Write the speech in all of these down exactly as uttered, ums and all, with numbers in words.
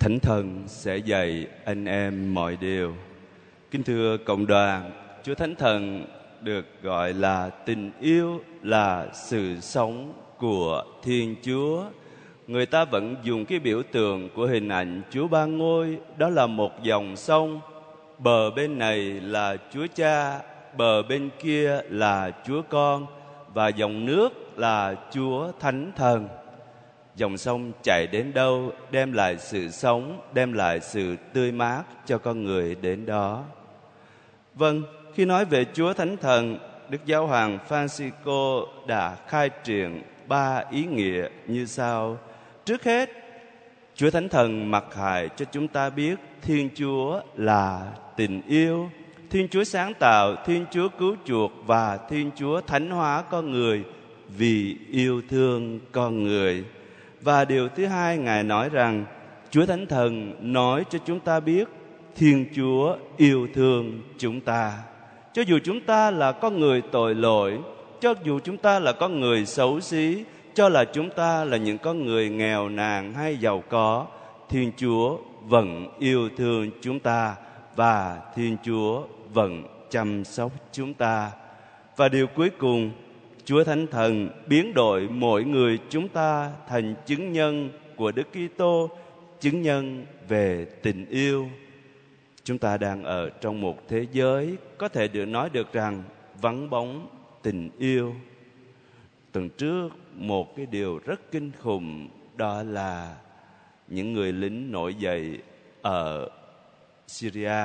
Thánh Thần sẽ dạy anh em mọi điều. Kính thưa cộng đoàn, Chúa Thánh Thần được gọi là tình yêu, là sự sống của Thiên Chúa. Người ta vẫn dùng cái biểu tượng của hình ảnh Chúa Ba Ngôi, đó là một dòng sông. Bờ bên này là Chúa Cha, bờ bên kia là Chúa Con, và dòng nước là Chúa Thánh Thần. Dòng sông chảy đến đâu đem lại sự sống, đem lại sự tươi mát cho con người đến đó. Vâng, khi nói về Chúa Thánh Thần, Đức Giáo hoàng Francisco đã khai triển ba ý nghĩa như sau. Trước hết, Chúa Thánh Thần mặc khải cho chúng ta biết Thiên Chúa là tình yêu, Thiên Chúa sáng tạo, Thiên Chúa cứu chuộc và Thiên Chúa thánh hóa con người vì yêu thương con người. Và điều thứ hai, Ngài nói rằng Chúa Thánh Thần nói cho chúng ta biết Thiên Chúa yêu thương chúng ta. Cho dù chúng ta là con người tội lỗi, cho dù chúng ta là con người xấu xí, cho là chúng ta là những con người nghèo nàn hay giàu có, Thiên Chúa vẫn yêu thương chúng ta và Thiên Chúa vẫn chăm sóc chúng ta. Và điều cuối cùng, Chúa Thánh Thần biến đổi mỗi người chúng ta thành chứng nhân của Đức Kitô, chứng nhân về tình yêu. Chúng ta đang ở trong một thế giới có thể được nói được rằng vắng bóng tình yêu. Tuần trước, một cái điều rất kinh khủng đó là những người lính nổi dậy ở Syria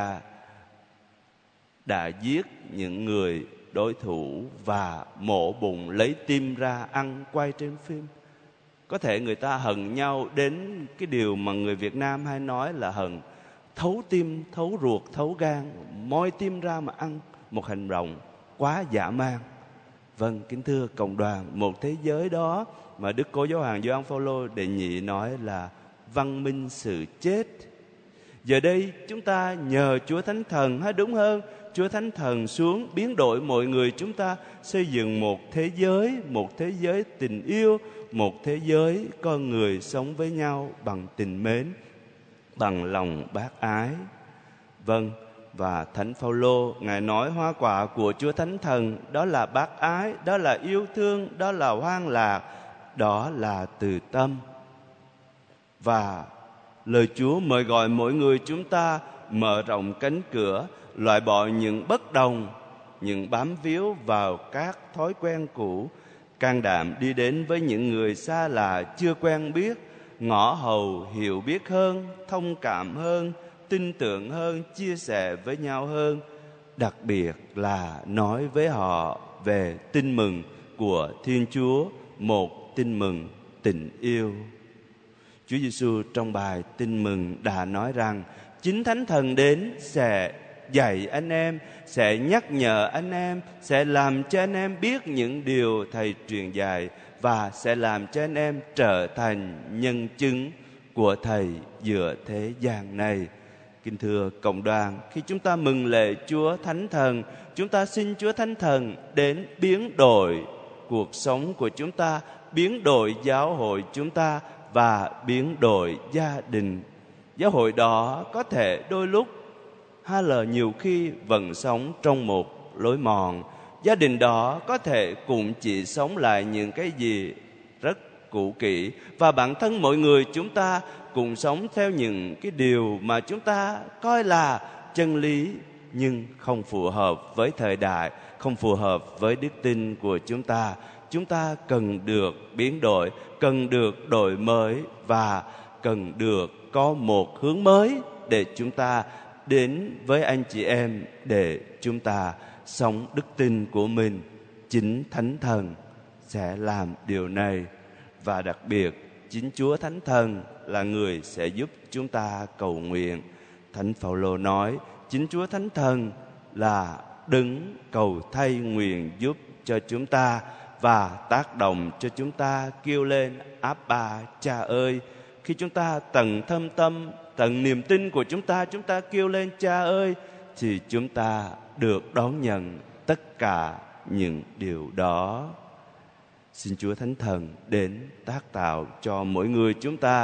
đã giết những người đối thủ và mổ bụng lấy tim ra ăn, quay trên phim. Có thể người ta hận nhau đến cái điều mà người Việt Nam hay nói là hận thấu tim, thấu ruột, thấu gan, moi tim ra mà ăn, một hành động quá dã man. Vâng, kính thưa cộng đoàn, một thế giới đó mà Đức Cố Giáo hoàng Gioan Phaolô đệ nhị nói là văn minh sự chết. Giờ đây chúng ta nhờ Chúa Thánh Thần, hay đúng hơn, Chúa Thánh Thần xuống biến đổi mọi người chúng ta, xây dựng một thế giới, một thế giới tình yêu, một thế giới con người sống với nhau bằng tình mến, bằng lòng bác ái. Vâng, và Thánh Phaolô Ngài nói hoa quả của Chúa Thánh Thần đó là bác ái, đó là yêu thương, đó là hoan lạc, đó là từ tâm. Và lời Chúa mời gọi mỗi người chúng ta mở rộng cánh cửa, loại bỏ những bất đồng, những bám víu vào các thói quen cũ, can đảm đi đến với những người xa lạ chưa quen biết, ngỏ hầu hiểu biết hơn, thông cảm hơn, tin tưởng hơn, chia sẻ với nhau hơn, đặc biệt là nói với họ về tin mừng của Thiên Chúa, một tin mừng tình yêu. Chúa Giêsu trong bài tin mừng đã nói rằng chính Thánh Thần đến sẽ dạy anh em, sẽ nhắc nhở anh em, sẽ làm cho anh em biết những điều Thầy truyền dạy và sẽ làm cho anh em trở thành nhân chứng của Thầy giữa thế gian này. Kính thưa cộng đoàn, khi chúng ta mừng lễ Chúa Thánh Thần, chúng ta xin Chúa Thánh Thần đến biến đổi cuộc sống của chúng ta, biến đổi giáo hội chúng ta và biến đổi gia đình. Giáo hội đó có thể đôi lúc hay là nhiều khi vẫn sống trong một lối mòn. Gia đình đó có thể cũng chỉ sống lại những cái gì rất cũ kỹ, và bản thân mọi người chúng ta cùng sống theo những cái điều mà chúng ta coi là chân lý, nhưng không phù hợp với thời đại, không phù hợp với đức tin của chúng ta. Chúng ta cần được biến đổi, cần được đổi mới và cần được có một hướng mới để chúng ta đến với anh chị em, để chúng ta sống đức tin của mình. Chính Thánh Thần sẽ làm điều này, và đặc biệt chính Chúa Thánh Thần là người sẽ giúp chúng ta cầu nguyện. Thánh Phaolô nói chính Chúa Thánh Thần là đứng cầu thay nguyện giúp cho chúng ta và tác động cho chúng ta kêu lên Abba, Cha ơi. Khi chúng ta tận thâm tâm, tận niềm tin của chúng ta, chúng ta kêu lên Cha ơi, thì chúng ta được đón nhận tất cả những điều đó. Xin Chúa Thánh Thần đến tác tạo cho mỗi người chúng ta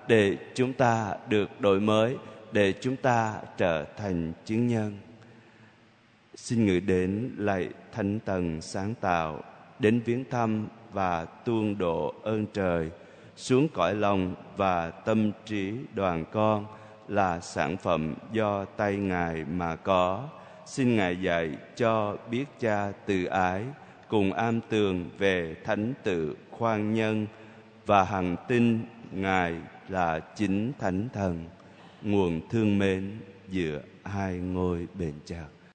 để chúng ta được đổi mới, để chúng ta trở thành chứng nhân. Xin ngự đến lạy Thánh Thần sáng tạo, đến viếng thăm và tuôn độ ơn trời xuống cõi lòng và tâm trí đoàn con là sản phẩm do tay Ngài mà có. Xin Ngài dạy cho biết Cha từ ái, cùng am tường về thánh tự khoan nhân, và hằng tin Ngài là chính Thánh Thần, nguồn thương mến giữa hai ngôi bền chặt.